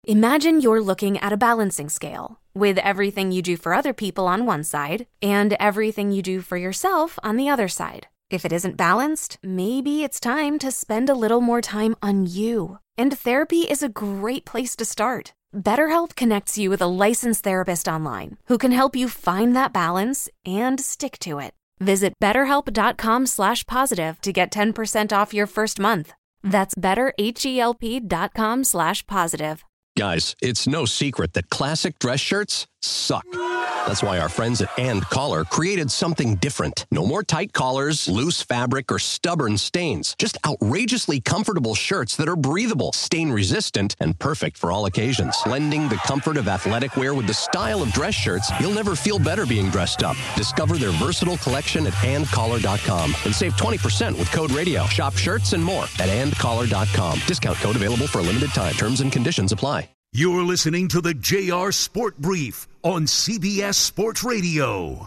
Imagine you're looking at a balancing scale with everything you do for other people on one side and everything you do for yourself on the other side. If it isn't balanced, maybe it's time to spend a little more time on you. And therapy is a great place to start. BetterHelp connects you with a licensed therapist online who can help you find that balance and stick to it. Visit BetterHelp.com/positive to get 10% off your first month. That's BetterHelp.com/positive. Guys, it's no secret that classic dress shirts suck. That's why our friends at And Collar created something different. No more tight collars, loose fabric, or stubborn stains. Just outrageously comfortable shirts that are breathable, stain-resistant, and perfect for all occasions. Blending the comfort of athletic wear with the style of dress shirts, you'll never feel better being dressed up. Discover their versatile collection at andcollar.com and save 20% with code radio. Shop shirts and more at andcollar.com. Discount code available for a limited time. Terms and conditions apply. You're listening to the JR Sport Brief on CBS Sports Radio.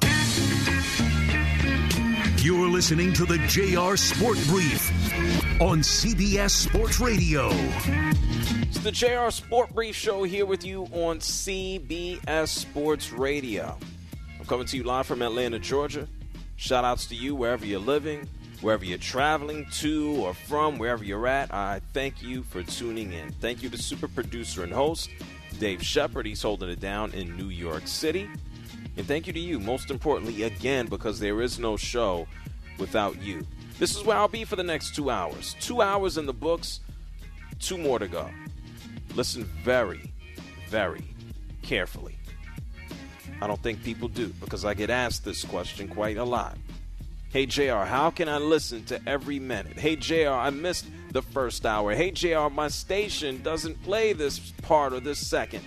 You're listening to the JR Sport Brief on CBS Sports Radio. It's the JR Sport Brief show here with you on CBS Sports Radio. I'm coming to you live from Atlanta, Georgia. Shout outs to you wherever you're living, wherever you're traveling to or from, wherever you're at. I thank you for tuning in. Thank you to super producer and host Dave Shepard. He's holding it down in New York City. And thank you to you, most importantly, again, because there is no show without you. This is where I'll be for the next 2 hours. 2 hours in the books, 2 more to go. Listen very, very carefully. I don't think people do, because I get asked this question quite a lot. Hey, JR, how can I listen to every minute? Hey, JR, I missed the first hour. Hey, JR, my station doesn't play this part or this second.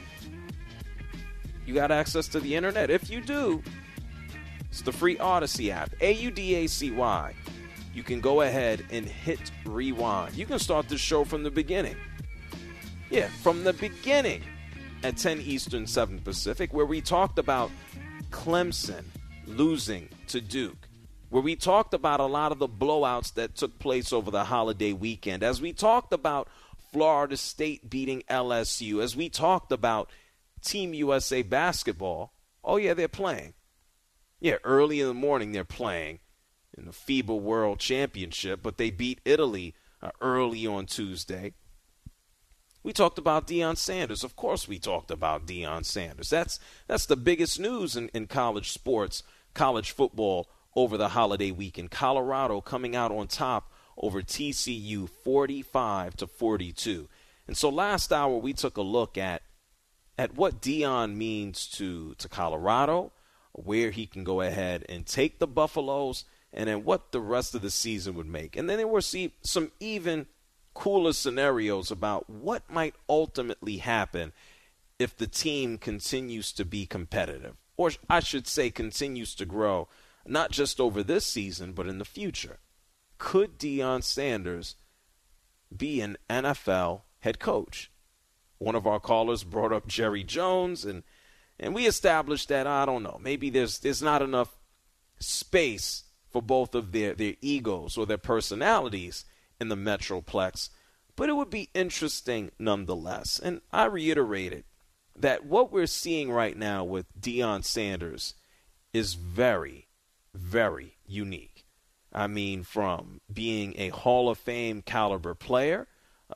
You got access to the internet? If you do, it's the free Odyssey app, AUDACY. You can go ahead and hit rewind. You can start this show from the beginning. Yeah, from the beginning at 10 Eastern, 7 Pacific, where we talked about Clemson losing to Duke, where we talked about a lot of the blowouts that took place over the holiday weekend, as we talked about Florida State beating LSU, as we talked about Team USA basketball. Oh, yeah, they're playing. Yeah, early in the morning they're playing in the FIBA World Championship, but they beat Italy early on Tuesday. We talked about Deion Sanders. Of course we talked about Deion Sanders. That's the biggest news in college sports, college football, over the holiday weekend. Colorado coming out on top over TCU 45-42. And so last hour we took a look at what Deion means to Colorado, where he can go ahead and take the Buffaloes, and then what the rest of the season would make. And then there were some even cooler scenarios about what might ultimately happen if the team continues to be competitive, or I should say continues to grow, not just over this season, but in the future. Could Deion Sanders be an NFL head coach? One of our callers brought up Jerry Jones, and we established that, I don't know, maybe there's not enough space for both of their egos or their personalities in the Metroplex. But it would be interesting nonetheless. And I reiterated that what we're seeing right now with Deion Sanders is very, very unique. I mean, from being a Hall of Fame caliber player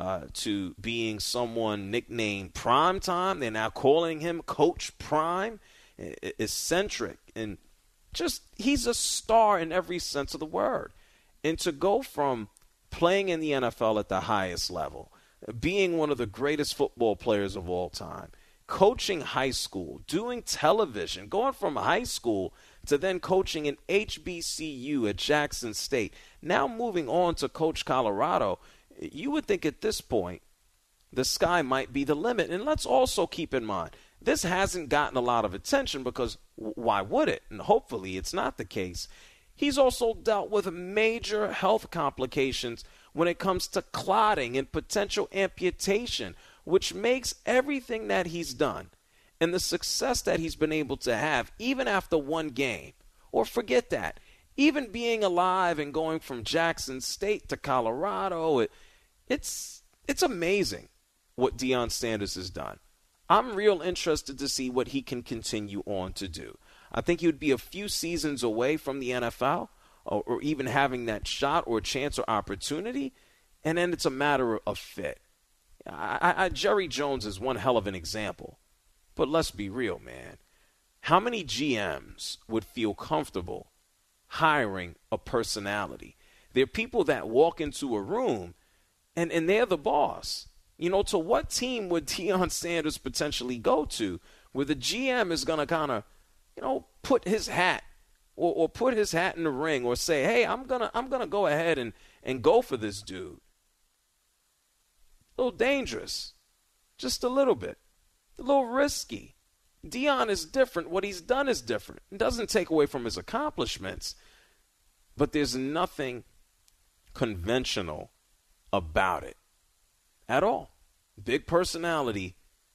to being someone nicknamed Prime Time. They're now calling him Coach Prime, eccentric, and just he's a star in every sense of the word. And to go from playing in the NFL at the highest level, being one of the greatest football players of all time, coaching high school, doing television, going from high school to then coaching an HBCU at Jackson State, now moving on to coach Colorado, you would think at this point the sky might be the limit. And let's also keep in mind, this hasn't gotten a lot of attention because why would it? And hopefully it's not the case. He's also dealt with major health complications when it comes to clotting and potential amputation, which makes everything that he's done and the success that he's been able to have, even after one game, or forget that, even being alive and going from Jackson State to Colorado, it's amazing what Deion Sanders has done. I'm real interested to see what he can continue on to do. I think he would be a few seasons away from the NFL or even having that shot or chance or opportunity, and then it's a matter of fit. Jerry Jones is one hell of an example, but let's be real, man. How many GMs would feel comfortable hiring a personality? There are people that walk into a room and they're the boss. You know, to what team would Deion Sanders potentially go to where the GM is going to kind of, you know, put his hat or put his hat in the ring or say, hey, I'm gonna go ahead and go for this dude. A little dangerous. Just a little bit. A little risky. Deion is different. What he's done is different. It doesn't take away from his accomplishments, but there's nothing conventional about it at all. Big personality,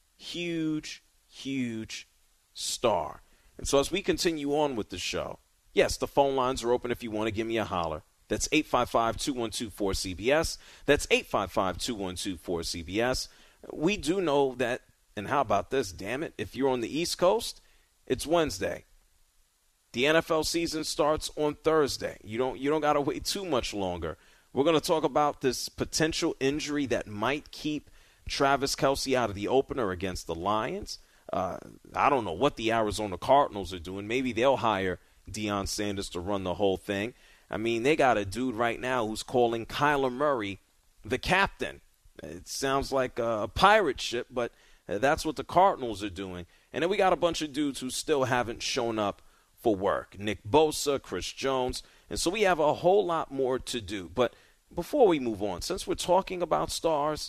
huge, huge star. And so as we continue on with the show, yes, the phone lines are open if you want to give me a holler. That's 855-212-4CBS. That's 855-212-4CBS. We do know that, and how about this, damn it, if you're on the East Coast, it's Wednesday. The NFL season starts on Thursday. You don't got to wait too much longer. We're going to talk about this potential injury that might keep Travis Kelce out of the opener against the Lions. I don't know what the Arizona Cardinals are doing. Maybe they'll hire Deion Sanders to run the whole thing. I mean, they got a dude right now who's calling Kyler Murray the captain. It sounds like a pirate ship, but that's what the Cardinals are doing. And then we got a bunch of dudes who still haven't shown up for work. Nick Bosa, Chris Jones. And so we have a whole lot more to do. But before we move on, since we're talking about stars,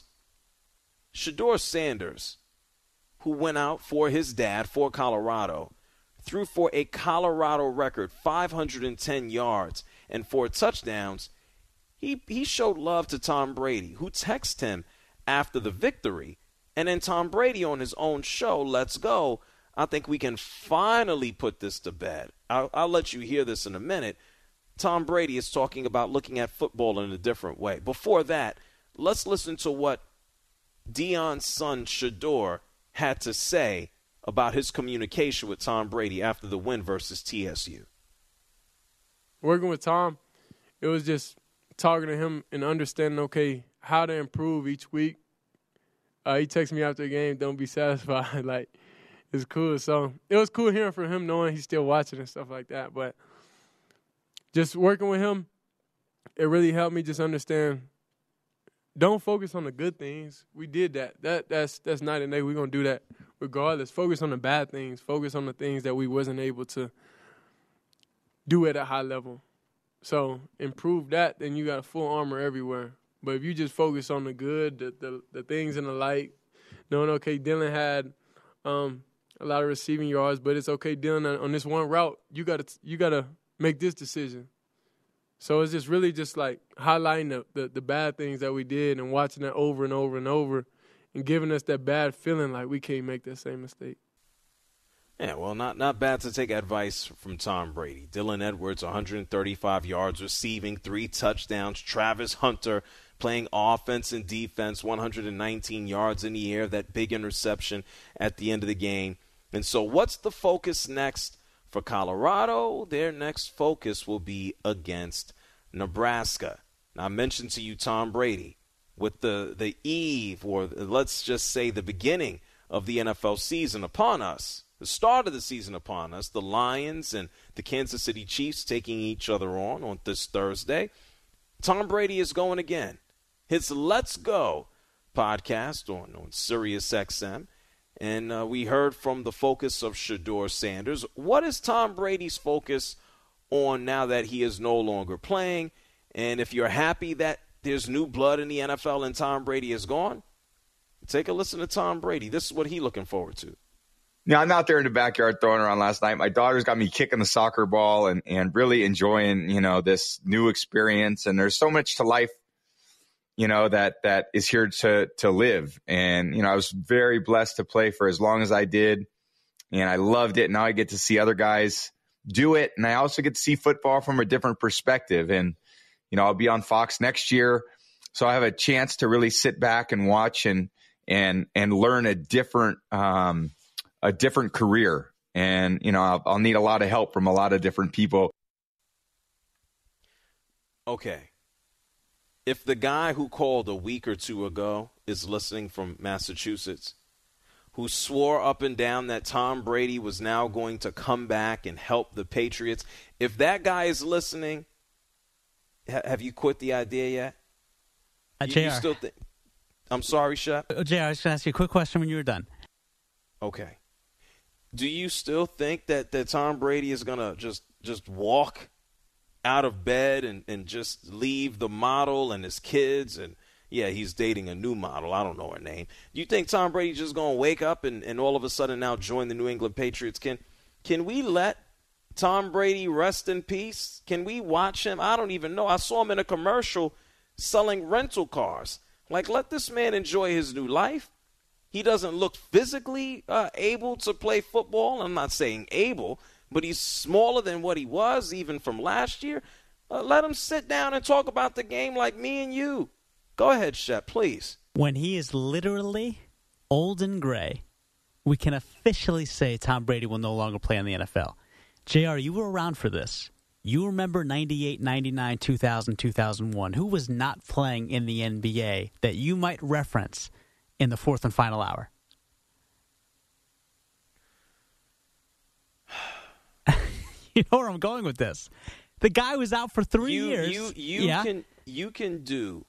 Shedeur Sanders, who went out for his dad for Colorado, threw for a Colorado record 510 yards and 4 touchdowns. He showed love to Tom Brady, who texted him after the victory. And then Tom Brady on his own show, Let's Go, I think we can finally put this to bed. I'll let you hear this in a minute. Tom Brady is talking about looking at football in a different way. Before that, let's listen to what Deion's son, Shedeur, had to say about his communication with Tom Brady after the win versus TSU. Working with Tom, it was just talking to him and understanding, okay, how to improve each week. He texted me after the game, don't be satisfied. Like, it's cool. So it was cool hearing from him, knowing he's still watching and stuff like that. But just working with him, it really helped me just understand, don't focus on the good things. We did that. That's night and day. We're going to do that regardless. Focus on the bad things. Focus on the things that we wasn't able to do at a high level. So improve that, then you got a full armor everywhere. But if you just focus on the good, the things in the light, knowing, okay, Dylan had a lot of receiving yards, but it's okay, Dylan, on this one route, you gotta make this decision. So it's just really just like highlighting the bad things that we did and watching that over and over and over and giving us that bad feeling like we can't make that same mistake. Yeah, well, not bad to take advice from Tom Brady. Dylan Edwards, 135 yards receiving, 3 touchdowns. Travis Hunter playing offense and defense, 119 yards in the air, that big interception at the end of the game. And so what's the focus next for Colorado? Their next focus will be against Nebraska. Now, I mentioned to you Tom Brady with the eve, or let's just say the beginning of the NFL season upon us. The start of the season upon us, the Lions and the Kansas City Chiefs taking each other on this Thursday. Tom Brady is going again. His Let's Go podcast on Sirius XM. And we heard from the focus of Shedeur Sanders. What is Tom Brady's focus on now that he is no longer playing? And if you're happy that there's new blood in the NFL and Tom Brady is gone, take a listen to Tom Brady. This is what he's looking forward to. Yeah, I'm out there in the backyard throwing around last night. My daughter's got me kicking the soccer ball and really enjoying, this new experience. And there's so much to life, that is here to live. And, I was very blessed to play for as long as I did. And I loved it. Now I get to see other guys do it. And I also get to see football from a different perspective. And, I'll be on Fox next year. So I have a chance to really sit back and watch and and learn a different career. And, you know, I'll need a lot of help from a lot of different people. Okay. If the guy who called a week or two ago is listening from Massachusetts, who swore up and down that Tom Brady was now going to come back and help the Patriots, if that guy is listening, have you quit the idea yet? You still think? I'm sorry, Shep. JR, I was going to ask you a quick question when you were done. Okay. Do you still think that Tom Brady is going to just walk out of bed and just leave the model and his kids? And, yeah, he's dating a new model. I don't know her name. Do you think Tom Brady's just going to wake up and all of a sudden now join the New England Patriots? Can we let Tom Brady rest in peace? Can we watch him? I don't even know. I saw him in a commercial selling rental cars. Like, let this man enjoy his new life. He doesn't look physically able to play football. I'm not saying able, but he's smaller than what he was even from last year. Let him sit down and talk about the game like me and you. Go ahead, Shep, please. When he is literally old and gray, we can officially say Tom Brady will no longer play in the NFL. JR, you were around for this. You remember 98, 99, 2000, 2001. Who was not playing in the NBA that you might reference in the fourth and final hour? You know where I'm going with this. The guy was out for 3 years. You can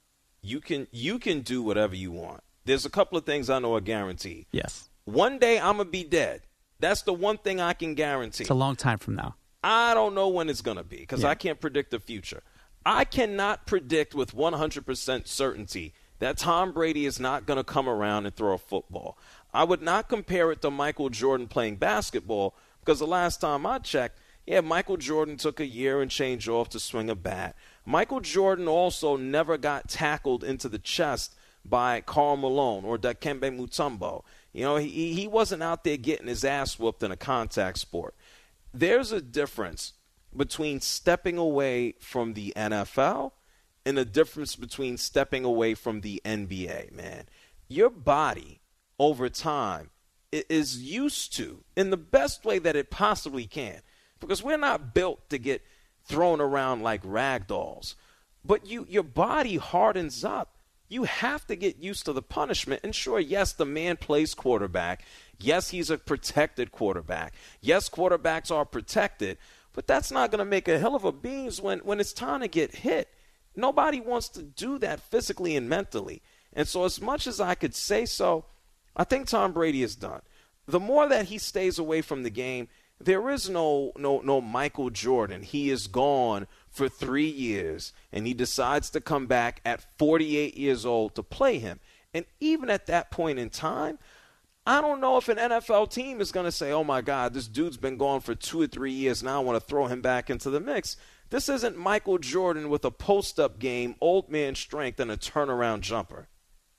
do whatever you want. There's a couple of things I know are guaranteed. Yes. One day I'm going to be dead. That's the one thing I can guarantee. It's a long time from now. I don't know when it's going to be because I can't predict the future. I cannot predict with 100% certainty that Tom Brady is not going to come around and throw a football. I would not compare it to Michael Jordan playing basketball because the last time I checked, Michael Jordan took a year and change off to swing a bat. Michael Jordan also never got tackled into the chest by Karl Malone or Dikembe Mutombo. You know, he wasn't out there getting his ass whooped in a contact sport. There's a difference between stepping away from the NFL and a difference between stepping away from the NBA, man. Your body over time is used to, in the best way that it possibly can, because we're not built to get thrown around like rag dolls. But your body hardens up. You have to get used to the punishment. And sure, yes, the man plays quarterback. Yes, he's a protected quarterback. Yes, quarterbacks are protected. But that's not going to make a hell of a beans when it's time to get hit. Nobody wants to do that physically and mentally. And so as much as I could say so, I think Tom Brady is done. The more that he stays away from the game, there is no Michael Jordan. He is gone for 3 years, and he decides to come back at 48 years old to play him. And even at that point in time, I don't know if an NFL team is going to say, oh, my God, this dude's been gone for 2 or 3 years. Now I want to throw him back into the mix. This isn't Michael Jordan with a post-up game, old man strength, and a turnaround jumper.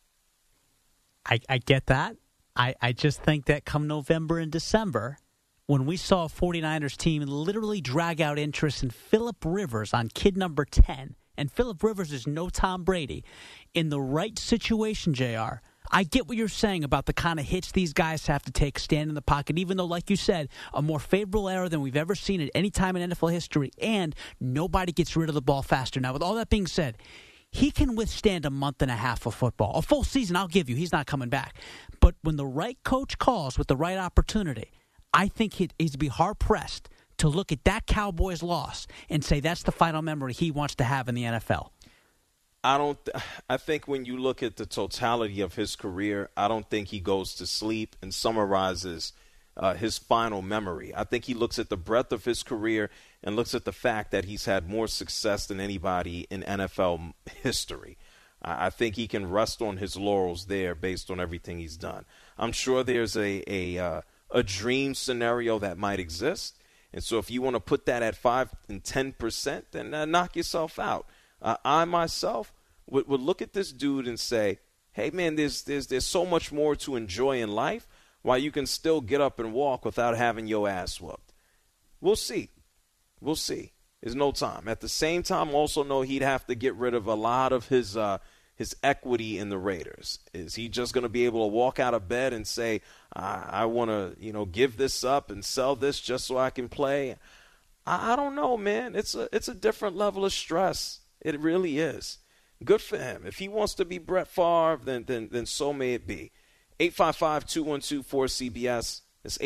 I get that. I just think that come November and December, when we saw a 49ers team literally drag out interest in Phillip Rivers on kid number 10, and Phillip Rivers is no Tom Brady, in the right situation, JR, I get what you're saying about the kind of hits these guys have to take, stand in the pocket, even though, like you said, a more favorable era than we've ever seen at any time in NFL history, and nobody gets rid of the ball faster. Now, with all that being said, he can withstand a month and a half of football. A full season, I'll give you. He's not coming back. But when the right coach calls with the right opportunity, I think he's to be hard-pressed to look at that Cowboys loss and say that's the final memory he wants to have in the NFL. I think when you look at the totality of his career, I don't think he goes to sleep and summarizes his final memory. I think he looks at the breadth of his career and looks at the fact that he's had more success than anybody in NFL history. I think he can rest on his laurels there based on everything he's done. I'm sure there's a dream scenario that might exist. And so if you want to put that at 5 and 10%, then knock yourself out. I myself would look at this dude and say, hey, man, there's so much more to enjoy in life while you can still get up and walk without having your ass whooped. We'll see. We'll see. There's no time. At the same time, also know he'd have to get rid of a lot of his his equity in the Raiders? Is he just going to be able to walk out of bed and say, I want to, give this up and sell this just so I can play? I don't know, man. It's a different level of stress. It really is. Good for him. If he wants to be Brett Favre, then so may it be. 855-212-4CBS. It's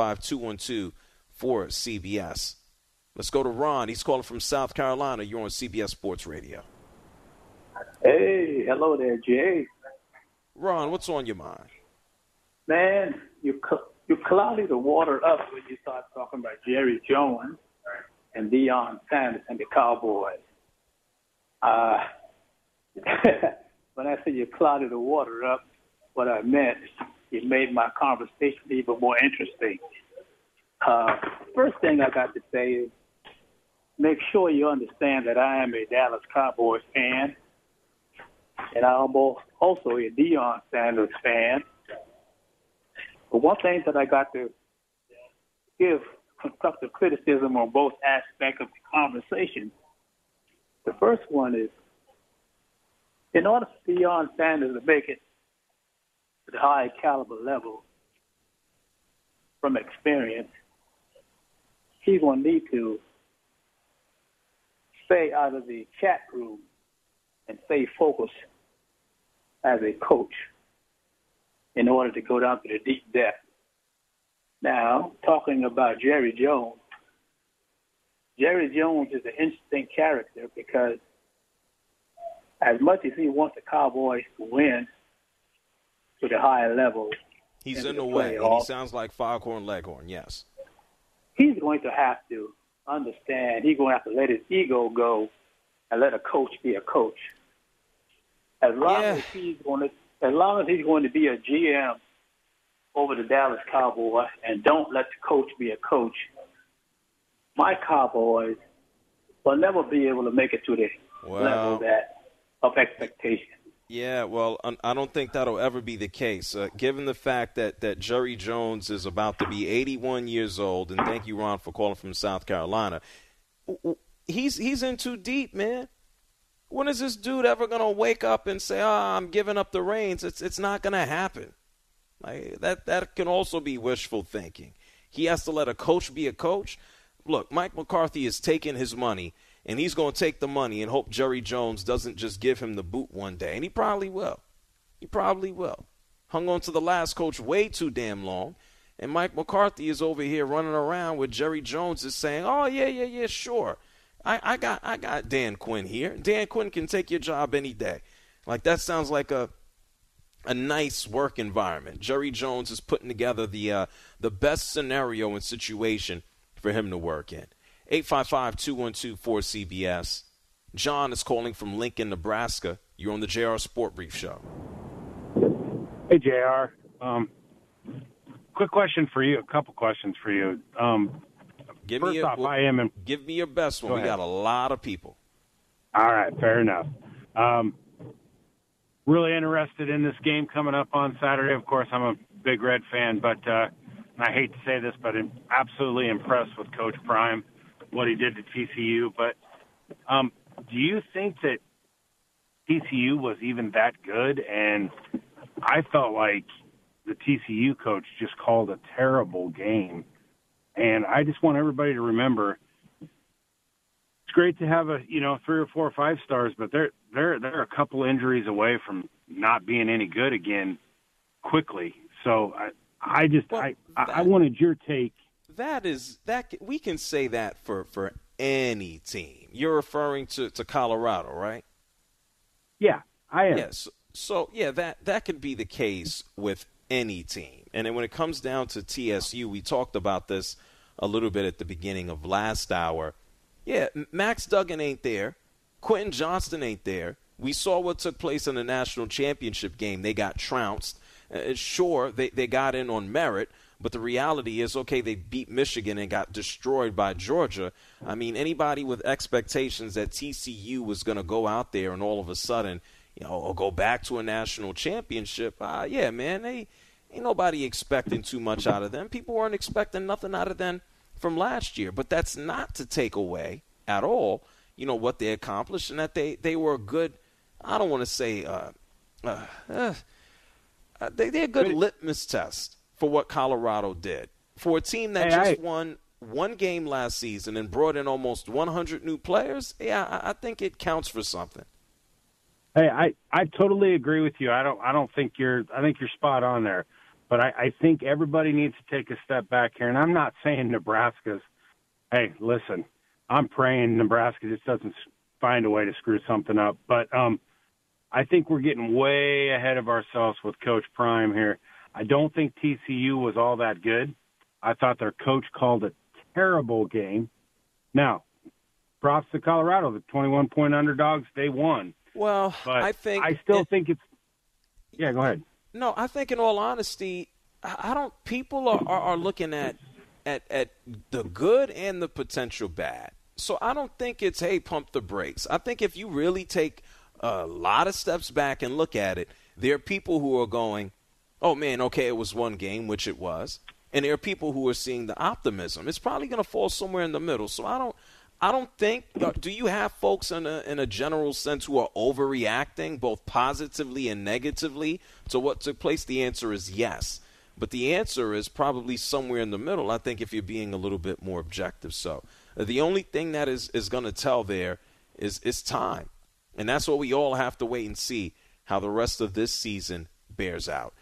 855-212-4CBS. Let's go to Ron. He's calling from South Carolina. You're on CBS Sports Radio. Hey, hello there, Jay. Ron, what's on your mind? Man, you clouded the water up when you start talking about Jerry Jones and Deion Sanders and the Cowboys. When I say you clouded the water up, what I meant, it made my conversation even more interesting. First thing I got to say is make sure you understand that I am a Dallas Cowboys fan, and I'm also a Deion Sanders fan. But one thing that I got to give constructive criticism on both aspects of the conversation. The first one is, in order for Deion Sanders to make it to the high caliber level from experience, he's going to need to stay out of the chat room and stay focused as a coach in order to go down to the deep depth. Now, talking about Jerry Jones is an interesting character because as much as he wants the Cowboys to win to the higher level, he's in the way. And he sounds like Foghorn Leghorn, yes. He's going to have to understand, he's going to have to let his ego go and let a coach be a coach. As long as he's going to be a GM over the Dallas Cowboys and don't let the coach be a coach, my Cowboys will never be able to make it to the level of expectation. Yeah, well, I don't think that'll ever be the case, given the fact that Jerry Jones is about to be 81 years old, and thank you, Ron, for calling from South Carolina. He's in too deep, man. When is this dude ever going to wake up and say, I'm giving up the reins? It's not going to happen. Like that can also be wishful thinking. He has to let a coach be a coach. Look, Mike McCarthy is taking his money, and he's going to take the money and hope Jerry Jones doesn't just give him the boot one day. And he probably will. Hung on to the last coach way too damn long. And Mike McCarthy is over here running around with Jerry Jones is saying, oh, yeah, sure. I got Dan Quinn here. Dan Quinn can take your job any day. Like, that sounds like a nice work environment. Jerry Jones is putting together the best scenario and situation for him to work in. 855-212-4CBS. John is calling from Lincoln, Nebraska. You're on the JR Sport Brief Show. Hey, JR. Quick question for you, a couple questions for you. Give me your best one. We got a lot of people. All right, fair enough. Really interested in this game coming up on Saturday. Of course, I'm a big Red fan, but and I hate to say this, but I'm absolutely impressed with Coach Prime, what he did to TCU. But do you think that TCU was even that good? And I felt like the TCU coach just called a terrible game. And I just want everybody to remember, it's great to have 3 or 4 or 5 stars, but they're a couple injuries away from not being any good again quickly. So I wanted your take. We can say that for any team. You're referring to Colorado, right? Yeah, I am. Yes. So that could be the case with any team. And then when it comes down to TSU, we talked about this a little bit at the beginning of last hour. Yeah, Max Duggan ain't there. Quentin Johnston ain't there. We saw what took place in the national championship game. They got trounced. Sure, they got in on merit, but the reality is, okay, they beat Michigan and got destroyed by Georgia. I mean, anybody with expectations that TCU was going to go out there and all of a sudden, go back to a national championship, man, ain't nobody expecting too much out of them. People weren't expecting nothing out of them from last year. But that's not to take away at all, what they accomplished and that they were a good I don't want to say they're a good litmus test for what Colorado did. For a team that won one game last season and brought in almost 100 new players, I think it counts for something. Hey, I totally agree with you. I think you're spot on there. But I think everybody needs to take a step back here. And I'm not saying Nebraska's, hey, listen, I'm praying Nebraska just doesn't find a way to screw something up. But I think we're getting way ahead of ourselves with Coach Prime here. I don't think TCU was all that good. I thought their coach called a terrible game. Now, props to Colorado, the 21-point underdogs, they won. Well, but I still think it's – yeah, go ahead. No, I think in all honesty, I don't – people are looking at the good and the potential bad. So I don't think it's, hey, pump the brakes. I think if you really take a lot of steps back and look at it, there are people who are going, oh, man, okay, it was one game, which it was. And there are people who are seeing the optimism. It's probably going to fall somewhere in the middle. So I don't think – do you have folks in a general sense who are overreacting both positively and negatively to what took place? The answer is yes. But the answer is probably somewhere in the middle, I think, if you're being a little bit more objective. So the only thing that is going to tell there is time. And that's what we all have to wait and see how the rest of this season bears out.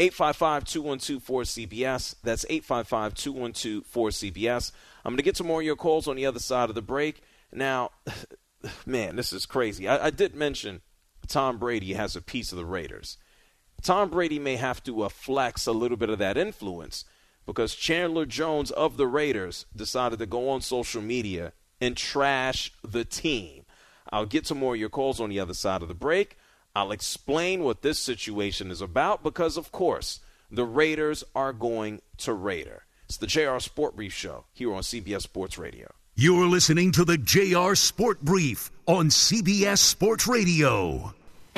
855-212-4CBS. That's 855-212-4CBS. I'm going to get to more of your calls on the other side of the break. Now, man, this is crazy. I did mention Tom Brady has a piece of the Raiders. Tom Brady may have to flex a little bit of that influence because Chandler Jones of the Raiders decided to go on social media and trash the team. I'll get to more of your calls on the other side of the break. I'll explain what this situation is about because, of course, the Raiders are going to Raider. It's the JR Sport Brief Show here on CBS Sports Radio. You're listening to the JR Sport Brief on CBS Sports Radio.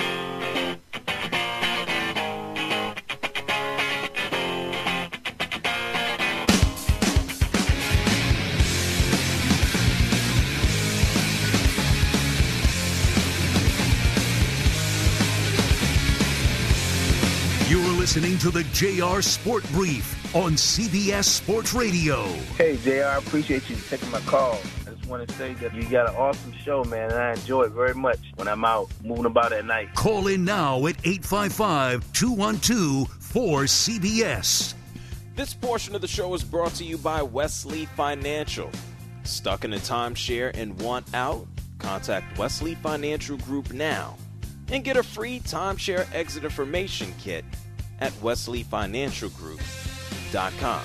Listening to the JR Sport Brief on CBS Sports Radio. Hey, JR, I appreciate you taking my call. I just want to say that you got an awesome show, man, and I enjoy it very much when I'm out moving about at night. Call in now at 855-212-4CBS. This portion of the show is brought to you by Wesley Financial. Stuck in a timeshare and want out? Contact Wesley Financial Group now and get a free timeshare exit information kit at wesleyfinancialgroup.com.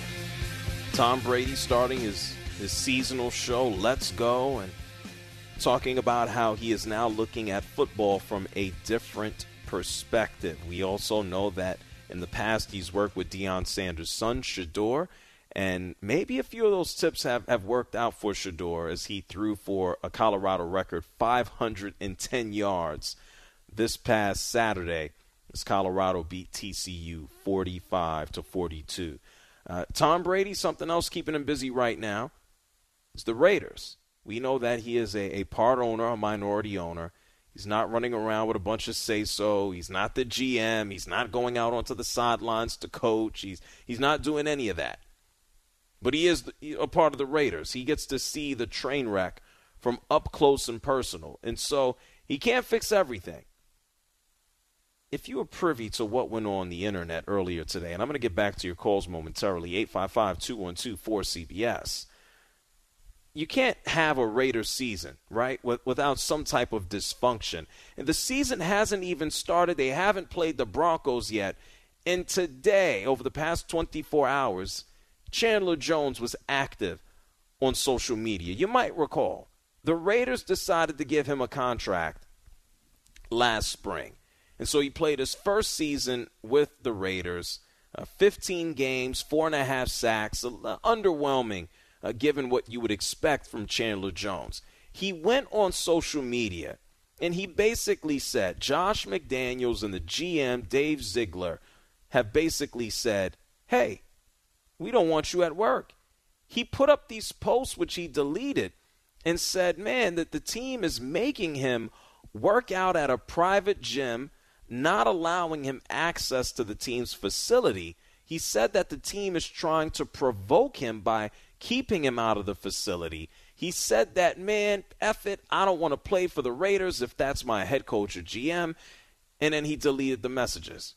Tom Brady starting his seasonal show, Let's Go, and talking about how he is now looking at football from a different perspective. We also know that in the past he's worked with Deion Sanders' son, Shedeur, and maybe a few of those tips have worked out for Shedeur as he threw for a Colorado record 510 yards this past Saturday as Colorado beat TCU 45-42. Tom Brady, something else keeping him busy right now is the Raiders. We know that he is a part owner, a minority owner. He's not running around with a bunch of say-so. He's not the GM. He's not going out onto the sidelines to coach. He's not doing any of that. But he is a part of the Raiders. He gets to see the train wreck from up close and personal. And so he can't fix everything. If you were privy to what went on the internet earlier today, and I'm going to get back to your calls momentarily, 855-212-4CBS, you can't have a Raiders season, right, without some type of dysfunction. And the season hasn't even started. They haven't played the Broncos yet. And today, over the past 24 hours, Chandler Jones was active on social media. You might recall, the Raiders decided to give him a contract last spring. And so he played his first season with the Raiders, 15 games, 4.5 sacks, underwhelming given what you would expect from Chandler Jones. He went on social media, and he basically said, Josh McDaniels and the GM, Dave Ziegler, have basically said, hey, we don't want you at work. He put up these posts, which he deleted, and said, man, that the team is making him work out at a private gym, not allowing him access to the team's facility. He said that the team is trying to provoke him by keeping him out of the facility. He said that, man, F it, I don't want to play for the Raiders if that's my head coach or GM. And then he deleted the messages.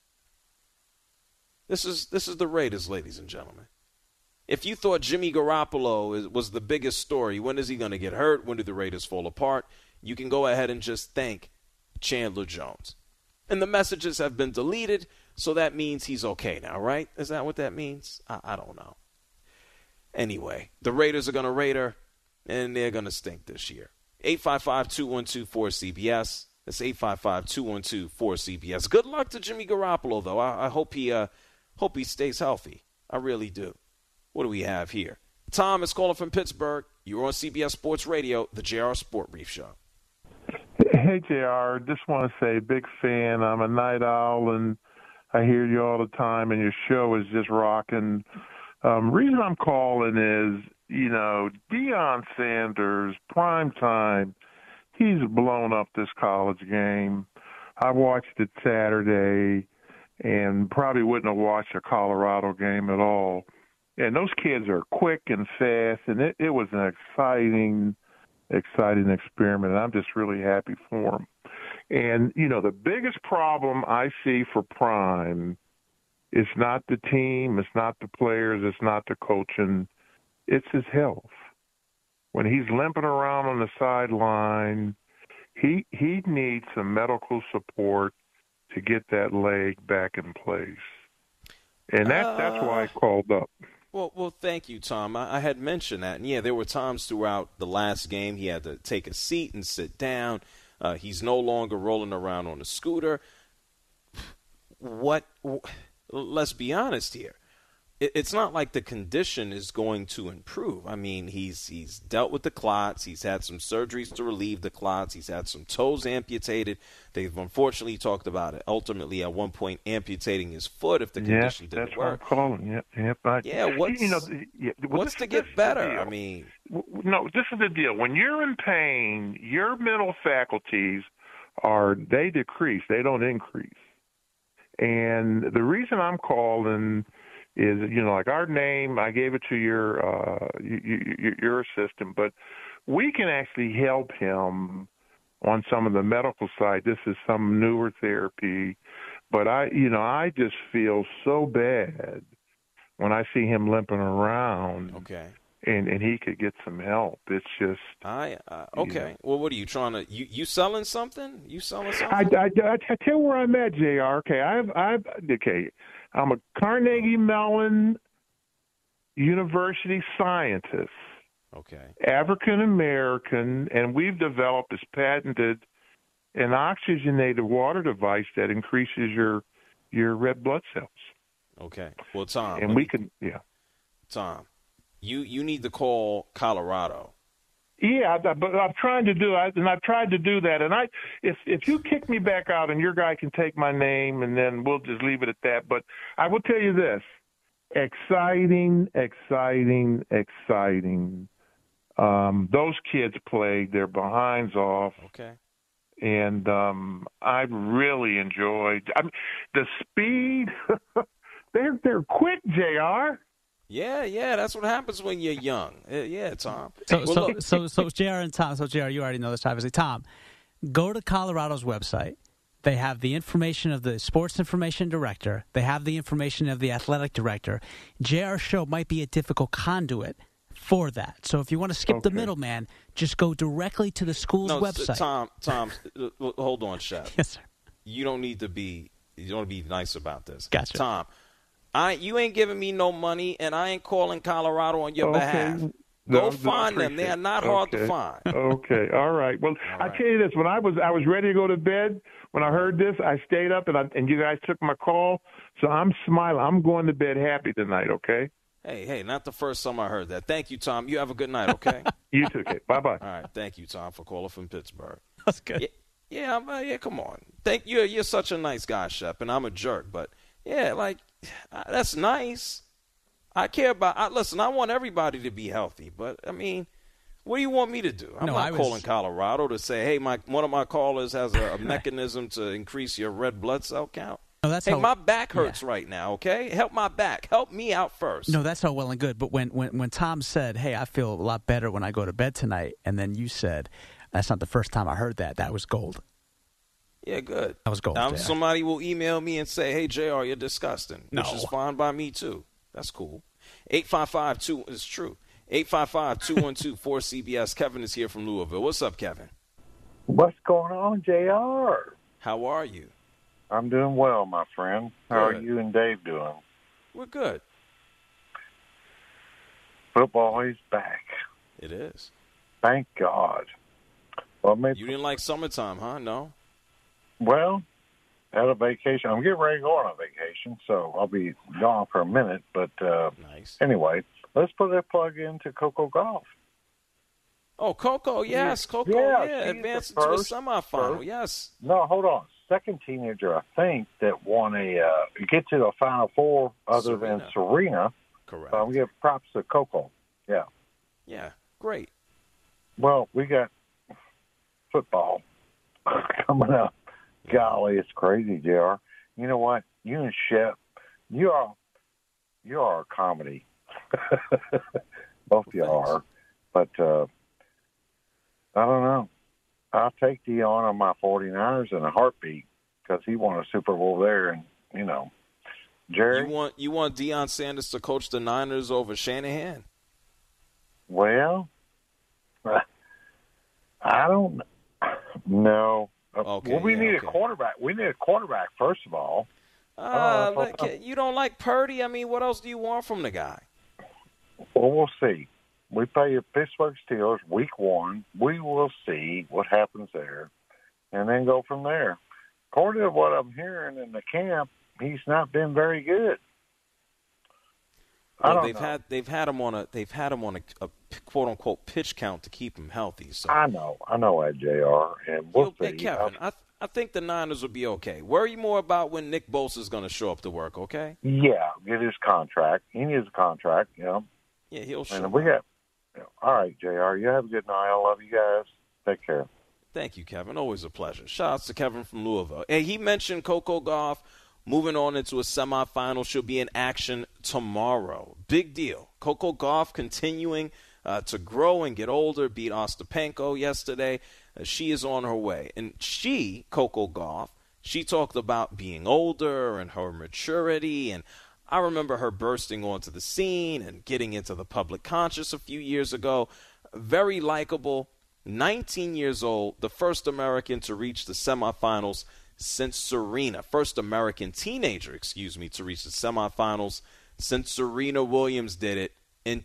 This is the Raiders, ladies and gentlemen. If you thought Jimmy Garoppolo was the biggest story, when is he going to get hurt? When do the Raiders fall apart? You can go ahead and just thank Chandler Jones. And the messages have been deleted, so that means he's okay now, right? Is that what that means? I don't know. Anyway, the Raiders are going to Raider, and they're going to stink this year. 855-212-4CBS. That's 855-212-4CBS. Good luck to Jimmy Garoppolo, though. I hope he stays healthy. I really do. What do we have here? Tom is calling from Pittsburgh. You're on CBS Sports Radio, the JR Sport Brief Show. Hey, JR. Just want to say, big fan. I'm a night owl, and I hear you all the time, and your show is just rocking. Reason I'm calling is, Deion Sanders, prime time, he's blown up this college game. I watched it Saturday and probably wouldn't have watched a Colorado game at all. And those kids are quick and fast, and it was an exciting experiment, and I'm just really happy for them. And, the biggest problem I see for Prime is not the team, it's not the players, it's not the coaching, it's his health. When he's limping around on the sideline, he needs some medical support to get that leg back in place. And that's why I called up. Well, thank you, Tom. I had mentioned that. And, yeah, there were times throughout the last game he had to take a seat and sit down. He's no longer rolling around on a scooter. Let's be honest here. It's not like the condition is going to improve. I mean, he's dealt with the clots. He's had some surgeries to relieve the clots. He's had some toes amputated. They've unfortunately talked about it. Ultimately, at one point, amputating his foot if the condition didn't work. That's what I'm calling. What's to get better? I mean, no, this is the deal. When you're in pain, your mental faculties they decrease. They don't increase. And the reason I'm calling is, like our name, I gave it to your assistant, but we can actually help him on some of the medical side. This is some newer therapy, but I just feel so bad when I see him limping around. Okay. And he could get some help. It's just okay. Well, what are you trying to? You selling something? You selling something? I tell you where I'm at, JR. Okay, I'm a Carnegie Mellon University scientist. Okay. African American, and we've developed this patented an oxygenated water device that increases your red blood cells. Okay. Well, Tom. And we can, Tom, you need to call Colorado. Yeah, but I'm trying to do it, and I've tried to do that. And if you kick me back out, and your guy can take my name, and then we'll just leave it at that. But I will tell you this: exciting. Those kids played their behinds off. Okay. And I really enjoyed. The speed. They're quick, JR. Yeah, that's what happens when you're young. Yeah, Tom. So JR and Tom. So JR, you already know this, obviously. Tom, go to Colorado's website. They have the information of the sports information director. They have the information of the athletic director. JR's show might be a difficult conduit for that. So if you want to skip the middleman, just go directly to the school's website. Tom, hold on, Chef. Yes, sir. You don't need to be nice about this. Gotcha. Tom, you ain't giving me no money, and I ain't calling Colorado on your behalf. Go find them. They are not hard to find. Okay. All right. Well, I tell you this: when I was ready to go to bed, when I heard this, I stayed up, and you guys took my call. So I'm smiling. I'm going to bed happy tonight. Okay. Hey, not the first time I heard that. Thank you, Tom. You have a good night. Okay. You too. Okay. Bye-bye. All right. Thank you, Tom, for calling from Pittsburgh. That's good. Yeah. Come on. Thank you. You're such a nice guy, Shep, and I'm a jerk, but that's nice. I care about. Listen, I want everybody to be healthy, but I mean, What do you want me to do? I'm not calling Colorado to say, hey, one of my callers has a mechanism to increase your red blood cell count. No, that's my back hurts right now, okay? Help my back. Help me out first. No, that's all well and good. But when Tom said, hey, I feel a lot better when I go to bed tonight, and then you said, that's not the first time I heard that. That was gold. Yeah, good. That was gold. Now, somebody will email me and say, hey, JR, you're disgusting, no. Which is fine by me, too. That's cool. 855-2, it's true. 855-212-4CBS. Kevin is here from Louisville. What's up, Kevin? What's going on, JR? How are you? I'm doing well, my friend. How are you and Dave doing? We're good. Football is back. It is. Thank God. Well, you didn't like summertime, huh? No? Well, had a vacation. I'm getting ready to go on a vacation, so I'll be gone for a minute. But nice. Anyway, let's put a plug into Coco Golf. Oh, Coco, yes. Coco, yeah. Advanced to a semifinal, yes. No, hold on. Second teenager, I think, that won get to the Final Four other than Serena. Correct. So I'm going to give props to Coco. Yeah. Yeah, great. Well, we got football coming up. Golly, it's crazy, JR. You know what? You and Shep, you are a comedy. Both of you are. But I don't know. I'll take Dion on my 49ers in a heartbeat because he won a Super Bowl there. And, Jerry. You want Deion Sanders to coach the Niners over Shanahan? Well, I don't know. Okay, well, we need a quarterback. We need a quarterback, first of all. You don't like Purdy? I mean, what else do you want from the guy? Well, we'll see. We play the Pittsburgh Steelers week 1. We will see what happens there and then go from there. According to what I'm hearing in the camp, he's not been very good. Well, they've had him on a quote unquote pitch count to keep him healthy. So I know that, JR, and we'll see. Hey, Kevin, I think the Niners will be okay. Worry more about when Nick Bosa is going to show up to work. Okay? Yeah, get his contract. He needs a contract. Yeah, he'll show. And we got. All right, JR. You have a good night. I love you guys. Take care. Thank you, Kevin. Always a pleasure. Shout out to Kevin from Louisville. Hey, he mentioned Coco Gauff moving on into a semifinal. She'll be in action tomorrow. Big deal. Coco Gauff continuing to grow and get older. Beat Ostapenko yesterday. She is on her way. And Coco Gauff, she talked about being older and her maturity. And I remember her bursting onto the scene and getting into the public conscious a few years ago. Very likable. 19 years old, the first American to reach the semifinals since Serena. First American teenager, to reach the semifinals since Serena Williams did it in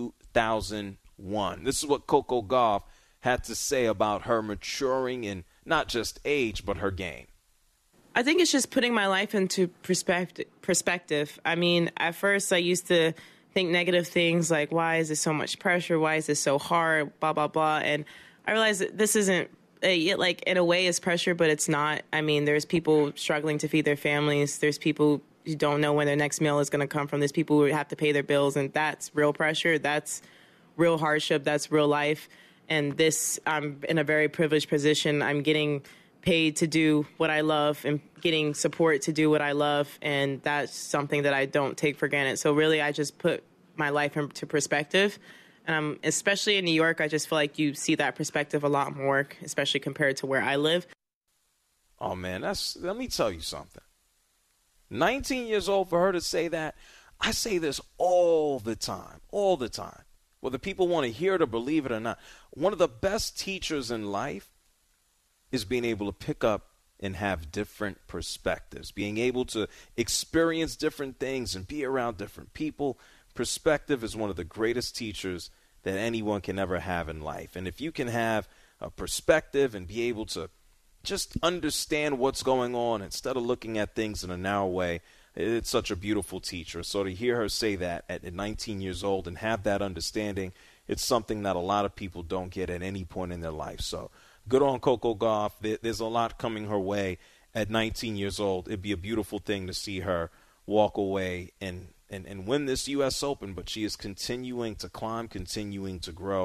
2001. This is what Coco Gauff had to say about her maturing in not just age, but her game. I think it's just putting my life into perspective. I mean, at first I used to think negative things like, why is this so much pressure? Why is this so hard? Blah, blah, blah. And I realized that this isn't, like, in a way it's pressure, but it's not. I mean, there's people struggling to feed their families. There's people who don't know when their next meal is going to come from. There's people who have to pay their bills, and that's real pressure. That's real hardship. That's real life. And this, I'm in a very privileged position. I'm getting paid to do what I love and getting support to do what I love, and that's something that I don't take for granted. So really, I just put my life into perspective. And especially in New York, I just feel like you see that perspective a lot more, especially compared to where I live. Oh, man, let me tell you something. 19 years old for her to say that, I say this all the time, whether people want to hear it or believe it or not. One of the best teachers in life is being able to pick up and have different perspectives, being able to experience different things and be around different people. Perspective is one of the greatest teachers that anyone can ever have in life. And if you can have a perspective and be able to just understand what's going on instead of looking at things in a narrow way, it's such a beautiful teacher. So to hear her say that at 19 years old and have that understanding, it's something that a lot of people don't get at any point in their life. So good on Coco Gauff. There's a lot coming her way at 19 years old. It'd be a beautiful thing to see her walk away and win this U.S. Open, but she is continuing to climb, continuing to grow,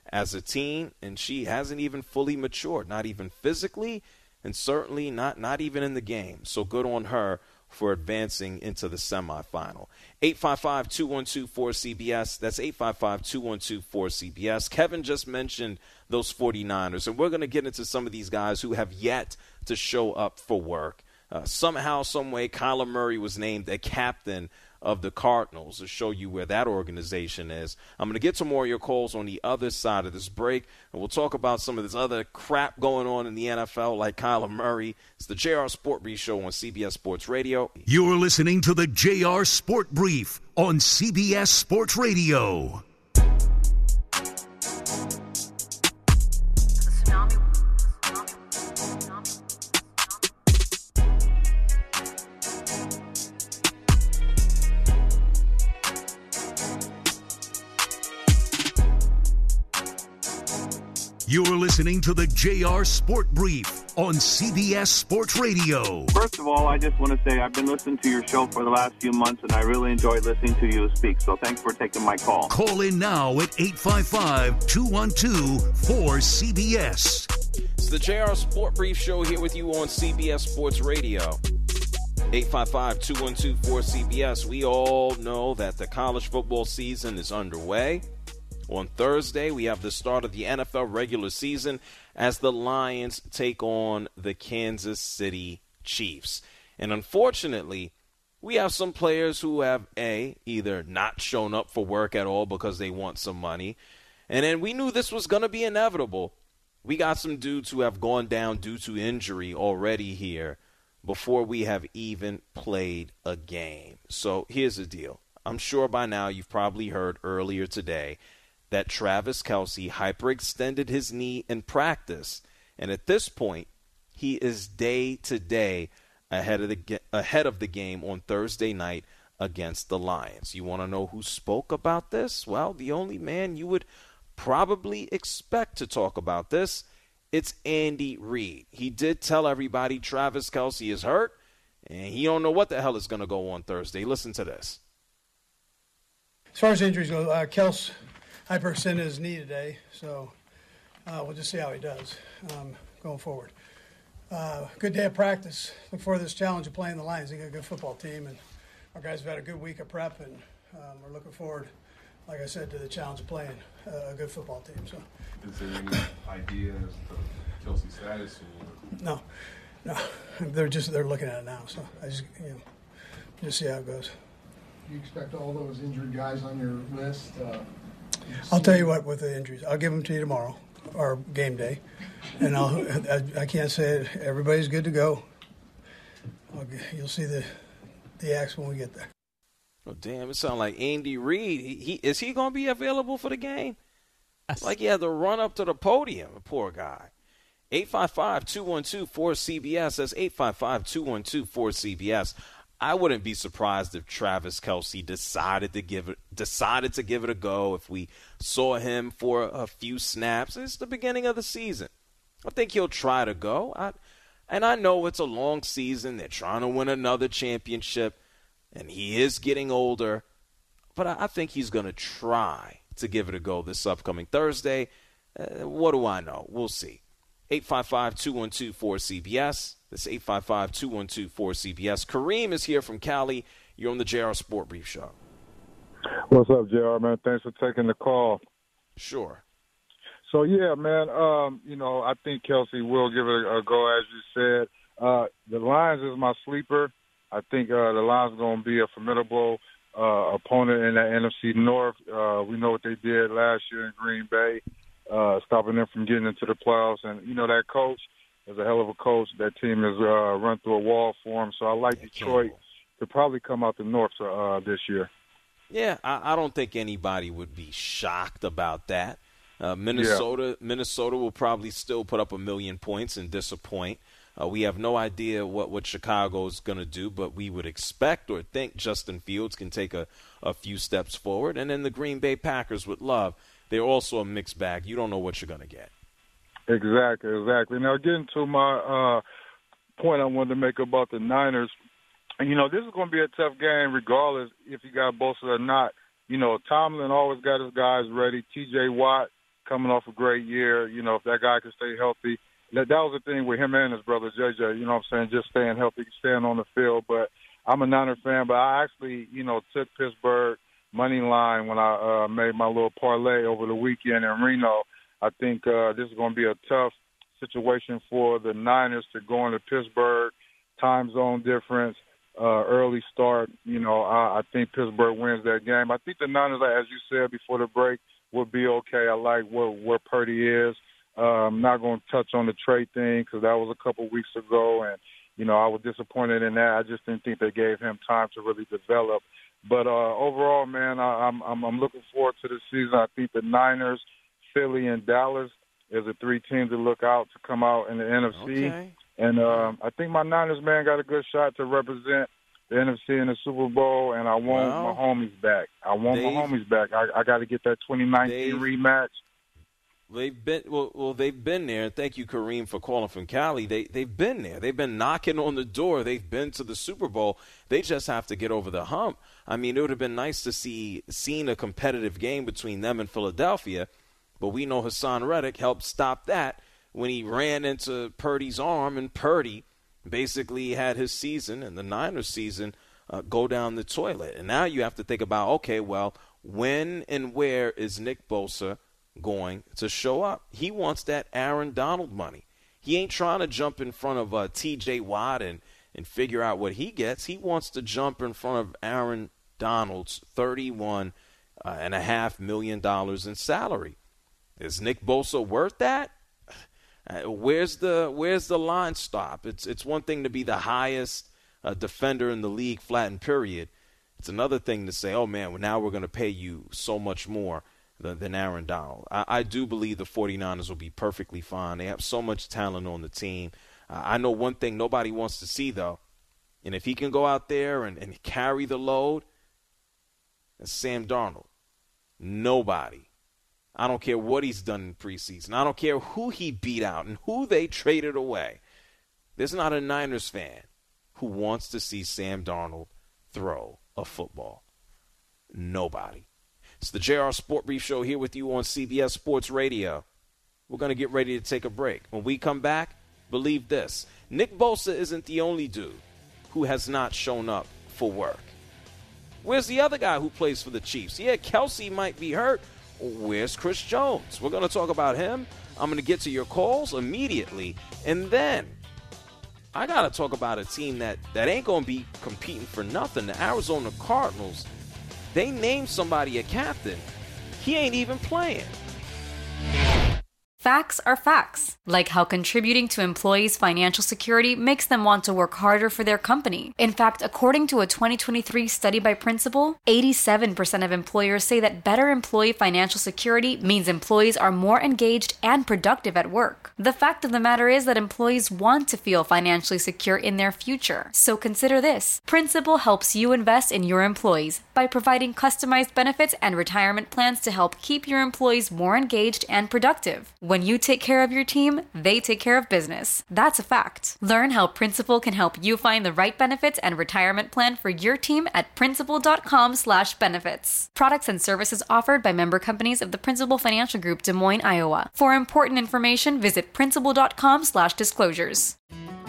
as a team, and she hasn't even fully matured, not even physically, and certainly not even in the game. So good on her for advancing into the semifinal. 855-212-4CBS. That's 855-212-4CBS. Kevin just mentioned those 49ers, and we're going to get into some of these guys who have yet to show up for work. Somehow, some way, Kyler Murray was named a captain of the Cardinals to show you where that organization is. I'm going to get to more of your calls on the other side of this break, and we'll talk about some of this other crap going on in the NFL like Kyler Murray. It's the JR Sport Brief Show on CBS Sports Radio. You're listening to the JR Sport Brief on CBS Sports Radio. You're listening to the JR Sport Brief on CBS Sports Radio. First of all, I just want to say I've been listening to your show for the last few months, and I really enjoyed listening to you speak. So thanks for taking my call. Call in now at 855-212-4CBS. It's the JR Sport Brief Show here with you on CBS Sports Radio. 855-212-4CBS. We all know that the college football season is underway. On Thursday, we have the start of the NFL regular season as the Lions take on the Kansas City Chiefs. And unfortunately, we have some players who have, either not shown up for work at all because they want some money. And then we knew this was going to be inevitable. We got some dudes who have gone down due to injury already here before we have even played a game. So here's the deal. I'm sure by now you've probably heard earlier today that Travis Kelce hyperextended his knee in practice, and at this point, he is day-to-day ahead of the game on Thursday night against the Lions. You want to know who spoke about this? Well, the only man you would probably expect to talk about this, it's Andy Reid. He did tell everybody Travis Kelce is hurt, and he don't know what the hell is going to go on Thursday. Listen to this. As far as injuries go, Kelce hyperextended his knee today, so we'll just see how he does going forward. Good day of practice. Look forward to this challenge of playing the Lions. They got a good football team, and our guys have had a good week of prep, and we're looking forward, like I said, to the challenge of playing a good football team. So, is there any idea as to Kelce's status? No. They're looking at it now. So I just see how it goes. Do you expect all those injured guys on your list? I'll tell you what, with the injuries, I'll give them to you tomorrow, or game day, and I can't say it. Everybody's good to go. You'll see the acts when we get there. Oh, damn, it sounds like Andy Reid. Is he going to be available for the game? Like he had to run up to the podium, poor guy. 855-212-4CBS. That's 855-212-4CBS. I wouldn't be surprised if Travis Kelce decided to give it a go. If we saw him for a few snaps, it's the beginning of the season. I think he'll try to go. And I know it's a long season. They're trying to win another championship, and he is getting older. But I think he's going to try to give it a go this upcoming Thursday. What do I know? We'll see. 855-212-4CBS. That's 855-212-4CBS. Kareem is here from Cali. You're on the JR Sport Brief Show. What's up, JR, man? Thanks for taking the call. Sure. So, yeah, man, I think Kelce will give it a go, as you said. The Lions is my sleeper. I think the Lions are going to be a formidable opponent in the NFC North. We know what they did last year in Green Bay, stopping them from getting into the playoffs. And, that coach is a hell of a coach. That team has run through a wall for him. So I like Detroit to probably come out the North this year. Yeah, I don't think anybody would be shocked about that. Minnesota will probably still put up 1 million points and disappoint. We have no idea what Chicago is going to do, but we would expect or think Justin Fields can take a few steps forward. And then the Green Bay Packers with Love, they're also a mixed bag. You don't know what you're going to get. Exactly. Now, getting to my point I wanted to make about the Niners, and, this is going to be a tough game regardless if you got Bosa or not. Tomlin always got his guys ready. T.J. Watt coming off a great year. You know, if that guy can stay healthy. That was the thing with him and his brother, JJ, you know what I'm saying, just staying healthy, staying on the field. But I'm a Niner fan, but I actually, you know, took Pittsburgh money line when I made my little parlay over the weekend in Reno. I think this is going to be a tough situation for the Niners to go into Pittsburgh, time zone difference, early start. You know, I think Pittsburgh wins that game. I think the Niners, as you said before the break, will be okay. I like where Purdy is. I'm not going to touch on the trade thing because that was a couple weeks ago, and, you know, I was disappointed in that. I just didn't think they gave him time to really develop. But overall, man, I'm looking forward to the season. I think the Niners, Philly, and Dallas is the three teams to look out to come out in the NFC. Okay. And I think my Niners, man, got a good shot to represent the NFC in the Super Bowl, and I want my homies back. I got to get that 2019 rematch. They've been there. Thank you, Kareem, for calling from Cali. They've been there. They've been knocking on the door. They've been to the Super Bowl. They just have to get over the hump. I mean, it would have been nice to seen a competitive game between them and Philadelphia, but we know Hassan Reddick helped stop that when he ran into Purdy's arm, and Purdy basically had his season and the Niners season go down the toilet. And now you have to think about, okay, well, when and where is Nick Bosa going to show up? He wants that Aaron Donald money. He ain't trying to jump in front of T.J. Watt and figure out what he gets. He wants to jump in front of Aaron Donald's $31.5 million in salary. Is Nick Bosa worth that? Where's the line stop? It's one thing to be the highest defender in the league, flat and period. It's another thing to say, oh, man, well, now we're going to pay you so much more than Aaron Donald. I do believe the 49ers will be perfectly fine. They have so much talent on the team. I know one thing nobody wants to see, though, and if he can go out there and carry the load, it's Sam Darnold. Nobody. I don't care what he's done in preseason. I don't care who he beat out and who they traded away. There's not a Niners fan who wants to see Sam Darnold throw a football. Nobody. It's the JR Sport Brief Show here with you on CBS Sports Radio. We're going to get ready to take a break. When we come back, believe this. Nick Bosa isn't the only dude who has not shown up for work. Where's the other guy who plays for the Chiefs? Yeah, Kelsey might be hurt. Where's Chris Jones? We're going to talk about him. I'm going to get to your calls immediately. And then I got to talk about a team that ain't going to be competing for nothing. The Arizona Cardinals. They named somebody a captain. He ain't even playing. Facts are facts, like how contributing to employees' financial security makes them want to work harder for their company. In fact, according to a 2023 study by Principal, 87% of employers say that better employee financial security means employees are more engaged and productive at work. The fact of the matter is that employees want to feel financially secure in their future. So consider this. Principal helps you invest in your employees by providing customized benefits and retirement plans to help keep your employees more engaged and productive. When you take care of your team, they take care of business. That's a fact. Learn how Principal can help you find the right benefits and retirement plan for your team at principal.com/benefits. Products and services offered by member companies of the Principal Financial Group, Des Moines, Iowa. For important information, visit principal.com/disclosures.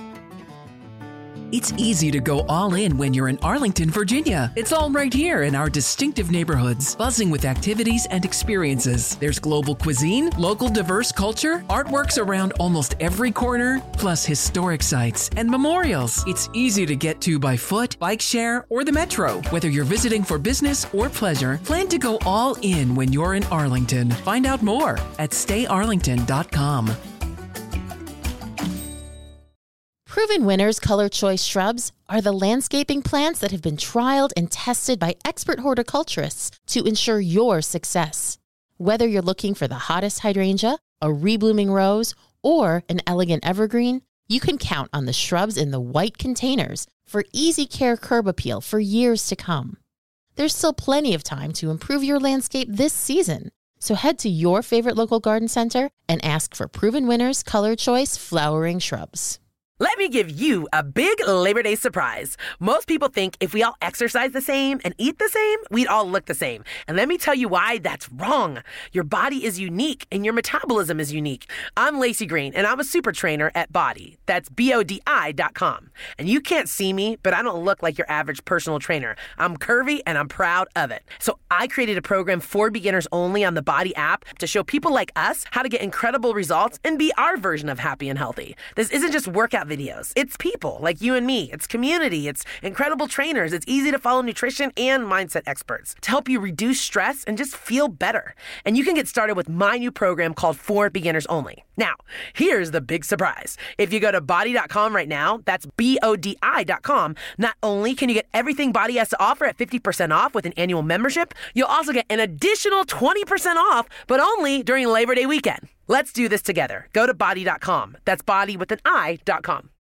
It's easy to go all in when you're in Arlington, Virginia. It's all right here in our distinctive neighborhoods, buzzing with activities and experiences. There's global cuisine, local diverse culture, artworks around almost every corner, plus historic sites and memorials. It's easy to get to by foot, bike share, or the metro. Whether you're visiting for business or pleasure, plan to go all in when you're in Arlington. Find out more at stayarlington.com. Proven Winners Color Choice shrubs are the landscaping plants that have been trialed and tested by expert horticulturists to ensure your success. Whether you're looking for the hottest hydrangea, a reblooming rose, or an elegant evergreen, you can count on the shrubs in the white containers for easy care curb appeal for years to come. There's still plenty of time to improve your landscape this season, so head to your favorite local garden center and ask for Proven Winners Color Choice flowering shrubs. Let me give you a big Labor Day surprise. Most people think if we all exercise the same and eat the same, we'd all look the same. And let me tell you why that's wrong. Your body is unique and your metabolism is unique. I'm Lacey Green and I'm a super trainer at Body. That's BODI.com. And you can't see me, but I don't look like your average personal trainer. I'm curvy and I'm proud of it. So I created a program for beginners only on the Body app to show people like us how to get incredible results and be our version of happy and healthy. This isn't just workout videos. It's people like you and me. It's community. It's incredible trainers. It's easy to follow nutrition and mindset experts to help you reduce stress and just feel better. And you can get started with my new program called For Beginners Only. Now, here's the big surprise. If you go to Body.com right now, that's BODI.com, not only can you get everything Body has to offer at 50% off with an annual membership, you'll also get an additional 20% off, but only during Labor Day weekend. Let's do this together. Go to Body.com. That's body with an I.com.